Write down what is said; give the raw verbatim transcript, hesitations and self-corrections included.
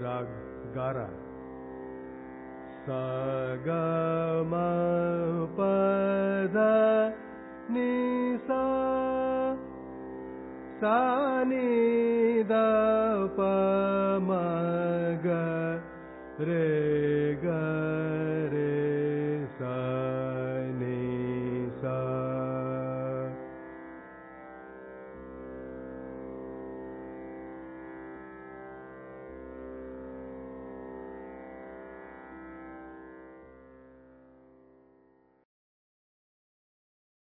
राग गारा। सा ग म प ध नि सा, सा नि द प म ग रे ग